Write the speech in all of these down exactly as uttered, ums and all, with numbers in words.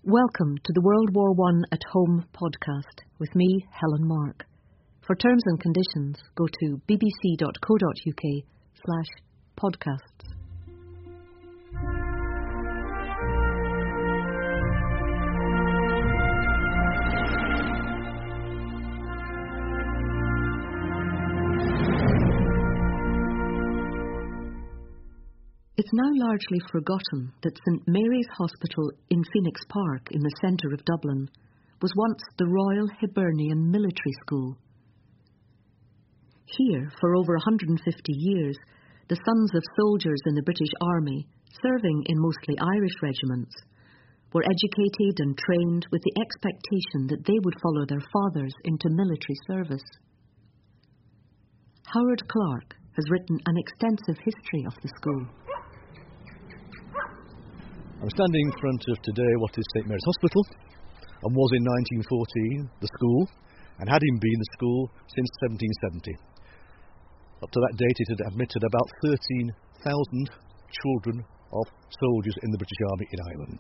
Welcome to the World War One at Home podcast with me, Helen Mark. For terms and conditions, go to bbc.co.uk slash podcasts. It's now largely forgotten that St Mary's Hospital in Phoenix Park in the centre of Dublin was once the Royal Hibernian Military School. Here, for over one hundred fifty years, the sons of soldiers in the British Army, serving in mostly Irish regiments, were educated and trained with the expectation that they would follow their fathers into military service. Howard Clark has written an extensive history of the school. I'm standing in front of today what is St Mary's Hospital, and was in nineteen fourteen the school, and had been the school since seventeen seventy. Up to that date it had admitted about thirteen thousand children of soldiers in the British Army in Ireland.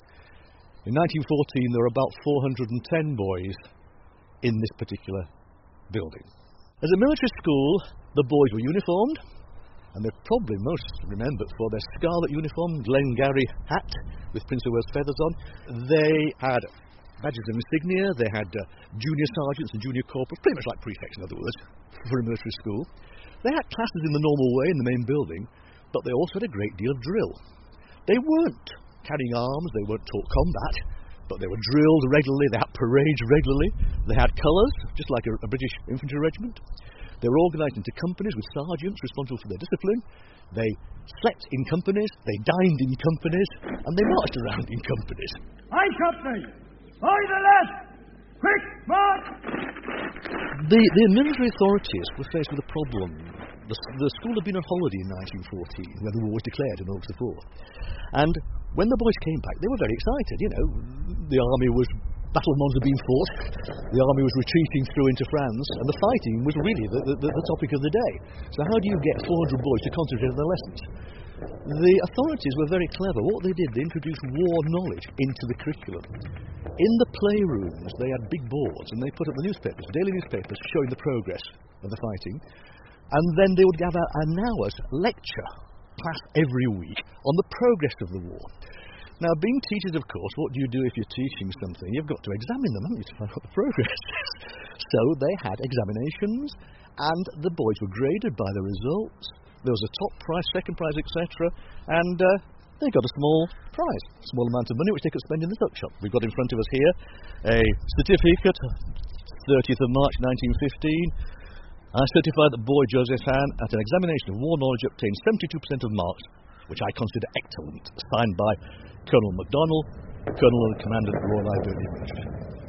In nineteen fourteen there were about four hundred ten boys in this particular building. As a military school, the boys were uniformed, and they're probably most remembered for their scarlet uniform, Glengarry hat with Prince of Wales feathers on. They had badges of insignia, they had uh, junior sergeants and junior corporals, pretty much like prefects in other words, for a military school. They had classes in the normal way in the main building, but they also had a great deal of drill. They weren't carrying arms, they weren't taught combat, but they were drilled regularly, they had parades regularly, they had colours, just like a, a British infantry regiment. They were organised into companies with sergeants responsible for their discipline. They slept in companies, they dined in companies, and they marched around in companies. Aye, company! By the left! Quick, march! The, the military authorities were faced with a problem. The, the school had been on holiday in nineteen fourteen, when the war was declared on August the fourth. And when the boys came back, they were very excited. You know, the army was... Battle of Mons had been fought, the army was retreating through into France, and the fighting was really the, the, the topic of the day. So how do you get four hundred boys to concentrate on their lessons? The authorities were very clever. What they did, they introduced war knowledge into the curriculum. In the playrooms, they had big boards, and they put up the newspapers, daily newspapers, showing the progress of the fighting. And then they would have an hour's lecture class every week on the progress of the war. Now, being teachers, of course, what do you do if you're teaching something? You've got to examine them, haven't you, to find out the progress is. So they had examinations, and the boys were graded by the results. There was a top prize, second prize, et cetera, and uh, they got a small prize, a small amount of money, which they could spend in the tuck shop. We've got in front of us here a certificate, thirtieth of March nineteen fifteen. I certify that boy Joseph Han, at an examination of war knowledge, obtained seventy-two percent of marks, which I consider excellent, signed by Colonel MacDonald, Colonel and Commandant of the Royal Hibernian Military.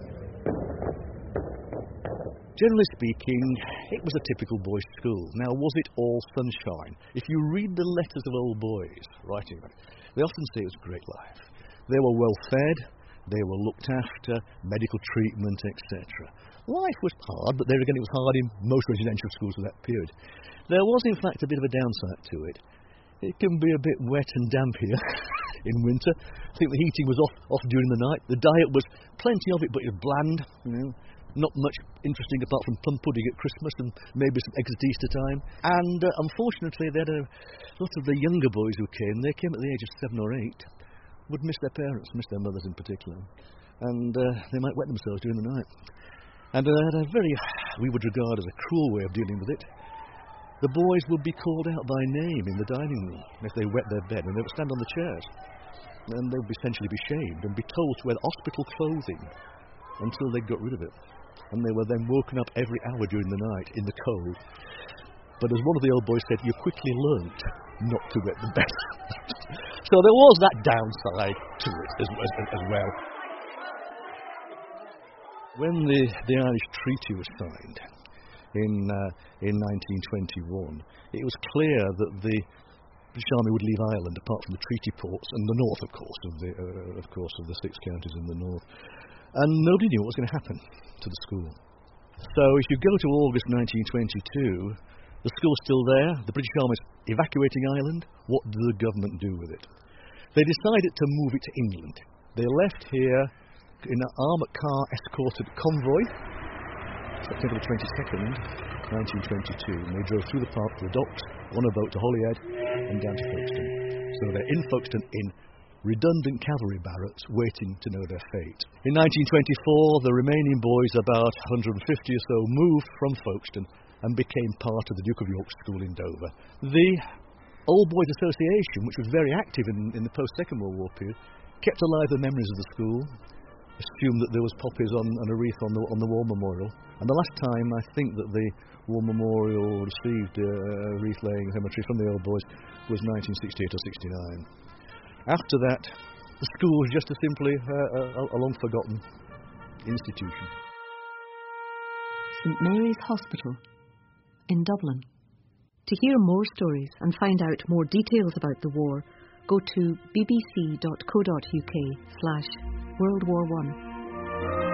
Generally speaking, it was a typical boys' school. Now, was it all sunshine? If you read the letters of old boys writing about it, they often say it was a great life. They were well fed, they were looked after, medical treatment, et cetera. Life was hard, but there again it was hard in most residential schools of that period. There was, in fact, a bit of a downside to it. It can be a bit wet and damp here in winter. I think the heating was off, off during the night. The diet was plenty of it, but it was bland. You know, not much interesting apart from plum pudding at Christmas and maybe some eggs at Easter time. And uh, unfortunately, they had a lot of the younger boys who came. They came at the age of seven or eight. Would miss their parents, miss their mothers in particular, and uh, they might wet themselves during the night. And uh, had a very, we would regard as a cruel way of dealing with it. The boys would be called out by name in the dining room if they wet their bed, and they would stand on the chairs. And they would essentially be shamed and be told to wear hospital clothing until they got rid of it. And they were then woken up every hour during the night in the cold. But as one of the old boys said, you quickly learnt not to wet the bed. So there was that downside to it as, as, as well. When the, the Irish Treaty was signed, In, uh, in nineteen twenty-one, it was clear that the British Army would leave Ireland, apart from the treaty ports and the north, of course, of the uh, of course of the six counties in the north, and nobody knew what was going to happen to the school. So, if you go to August nineteen twenty-two, the school's still there. The British Army's evacuating Ireland. What do the government do with it? They decided to move it to England. They left here in an armoured car escorted convoy, September twenty-second, nineteen twenty-two. And they drove through the park to the docks, on a boat to Holyhead, and down to Folkestone. So they're in Folkestone in redundant cavalry barracks, waiting to know their fate. In nineteen twenty-four, the remaining boys, about one hundred fifty or so, moved from Folkestone and became part of the Duke of York School in Dover. The Old Boys Association, which was very active in, in the post-Second World War period, kept alive the memories of the school, assumed that there was poppies on, and a wreath on the, on the War Memorial. And the last time I think that the War Memorial received a wreath-laying cemetery from the Old Boys was nineteen sixty-eight or sixty-nine. After that, the school was just a simply uh, a, a long-forgotten institution. St Mary's Hospital in Dublin. To hear more stories and find out more details about the war, go to bbc.co.uk slash World War One.